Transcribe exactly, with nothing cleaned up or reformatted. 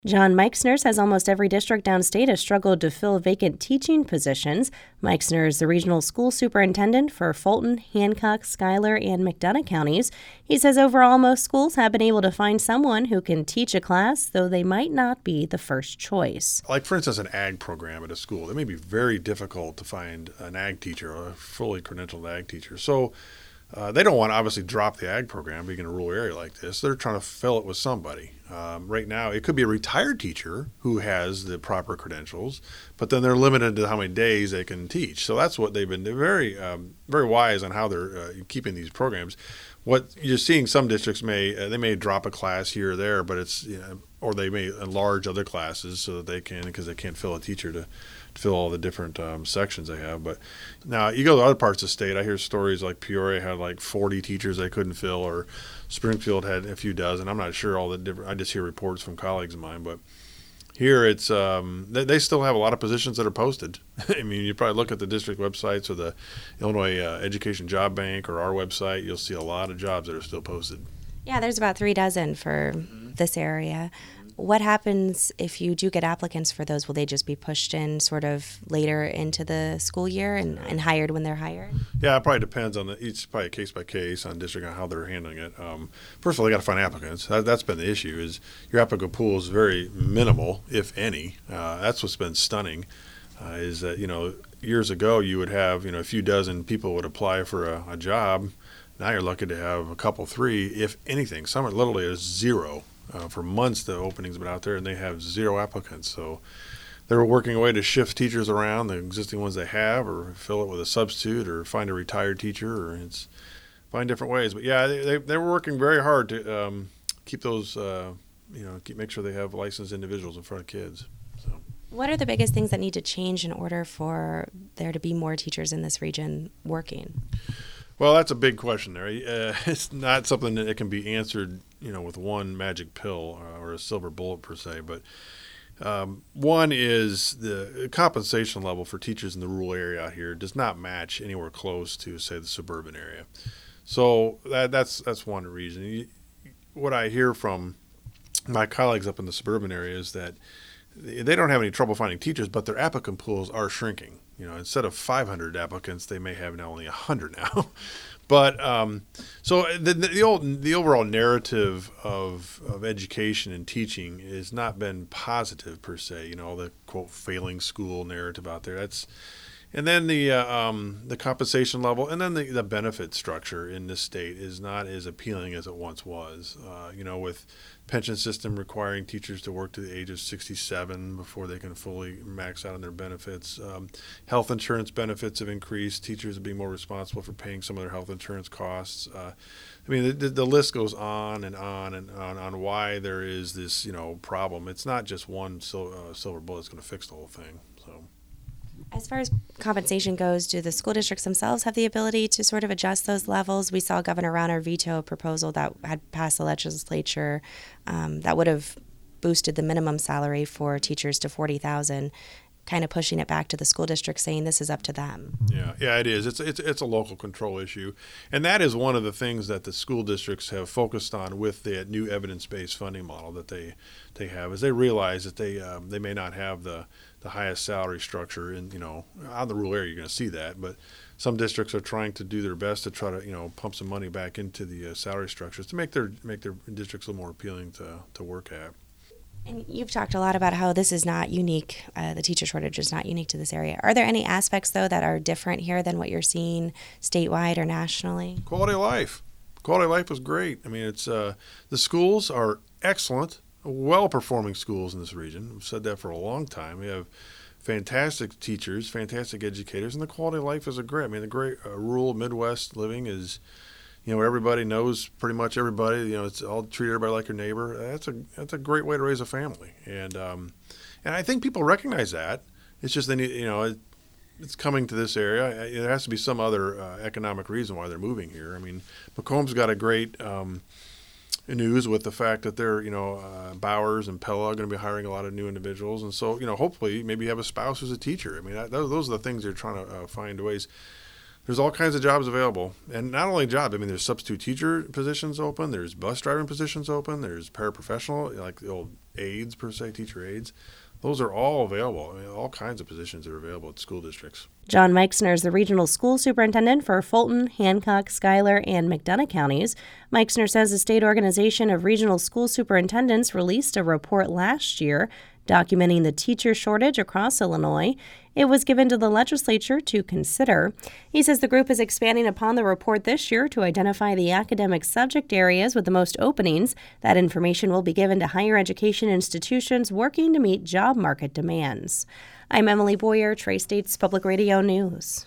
John Meixner says almost every district downstate has struggled to fill vacant teaching positions. Meixner is the regional school superintendent for Fulton, Hancock, Schuyler, and McDonough counties. He says overall most schools have been able to find someone who can teach a class, though they might not be the first choice. Like, for instance, an ag program at a school. It may be very difficult to find an ag teacher or a fully credentialed ag teacher. So Uh, they don't want to obviously drop the ag program being in a rural area like this. They're trying to fill it with somebody. Um, right now, it could be a retired teacher who has the proper credentials, but then they're limited to how many days they can teach. So that's what they've been they're very, um, very wise on how they're uh, keeping these programs. What you're seeing, some districts may uh, they may drop a class here or there, but it's you know, or they may enlarge other classes so that they can because they can't fill a teacher to. fill all the different um, sections they have. But now you go to other parts of the state, I hear stories like Peoria had like forty teachers they couldn't fill, or Springfield had a few dozen. I'm not sure all the different, I just hear reports from colleagues of mine, but here it's, um, they, they still have a lot of positions that are posted. I mean, you probably look at the district websites or the Illinois uh, Education Job Bank or our website, you'll see a lot of jobs that are still posted. Yeah, there's about three dozen for this area. What happens if you do get applicants for those? Will they just be pushed in sort of later into the school year and, and hired when they're hired? Yeah, it probably depends on the, each probably case by case on district on how they're handling it. Um, first of all, they got to find applicants. That, that's been the issue is your applicant pool is very minimal, if any. Uh, that's what's been stunning uh, is that, you know, years ago you would have, you know, a few dozen people would apply for a, a job. Now you're lucky to have a couple, three, if anything. Some are literally a zero. Uh, for months, the opening's been out there, and they have zero applicants. So they're working a way to shift teachers around, the existing ones they have, or fill it with a substitute, or find a retired teacher, or it's find different ways. But yeah, they they, they were working very hard to um, keep those, uh, you know, keep make sure they have licensed individuals in front of kids. So. What are the biggest things that need to change in order for there to be more teachers in this region working? Well, that's a big question there. Uh, it's not something that can be answered, you know, with one magic pill or a silver bullet per se. But um, one is the compensation level for teachers in the rural area out here does not match anywhere close to, say, the suburban area. So that, that's that's one reason. You, what I hear from my colleagues up in the suburban area is that they don't have any trouble finding teachers, but their applicant pools are shrinking. You know, instead of five hundred applicants, they may have now only one hundred now. But um, so the, the old the overall narrative of of education and teaching has not been positive per se. You know, the quote failing school narrative out there. That's and then the uh, um, the compensation level, and then the, the benefit structure in this state is not as appealing as it once was. Uh, you know, with pension system requiring teachers to work to the age of sixty-seven before they can fully max out on their benefits. Um, health insurance benefits have increased. Teachers are being more responsible for paying some of their health insurance costs. Uh, I mean, the, the list goes on and on and on on why there is this, you know, problem. It's not just one sil- uh, silver bullet that's going to fix the whole thing. So. As far as compensation goes, do the school districts themselves have the ability to sort of adjust those levels? We saw Governor Rauner veto a proposal that had passed the legislature um, that would have boosted the minimum salary for teachers to forty thousand dollars, kind of pushing it back to the school district, saying this is up to them. Yeah, yeah, it is. It's it's it's a local control issue, and that is one of the things that the school districts have focused on with the new evidence-based funding model that they they have. Is they realize that they um, they may not have the the highest salary structure, and you know, out in the rural area you're going to see that, but some districts are trying to do their best to try to, you know, pump some money back into the uh, salary structures to make their make their districts a little more appealing to to work at. And you've talked a lot about how this is not unique, uh, the teacher shortage is not unique to this area. Are there any aspects, though, that are different here than what you're seeing statewide or nationally? Quality of life. Quality of life is great. I mean, it's uh, the schools are excellent, well-performing schools in this region. We've said that for a long time. We have fantastic teachers, fantastic educators, and the quality of life is a great. I mean, the great uh, rural Midwest living is, you know, everybody knows pretty much everybody. You know, it's all treat everybody like your neighbor. That's a that's a great way to raise a family, and um, and I think people recognize that. It's just they need, you know, it, it's coming to this area. There has to be some other uh, economic reason why they're moving here. I mean, Macomb's got a great um, news with the fact that they're, you know, uh, Bowers and Pella are going to be hiring a lot of new individuals, and so, you know, hopefully maybe you have a spouse who's a teacher. I mean, that, those, those are the things they're trying to uh, find ways. there's all kinds of jobs available. And not only jobs, I mean, there's substitute teacher positions open, there's bus driving positions open, there's paraprofessional, like the old aides, per se, teacher aides. Those are all available. I mean, all kinds of positions are available at school districts. John Meixner is the regional school superintendent for Fulton, Hancock, Schuyler, and McDonough counties. Meixner says the state organization of regional school superintendents released a report last year documenting the teacher shortage across Illinois. It was given to the legislature to consider. He says the group is expanding upon the report this year to identify the academic subject areas with the most openings. That information will be given to higher education institutions working to meet job market demands. I'm Emily Boyer, Tri-States Public Radio News.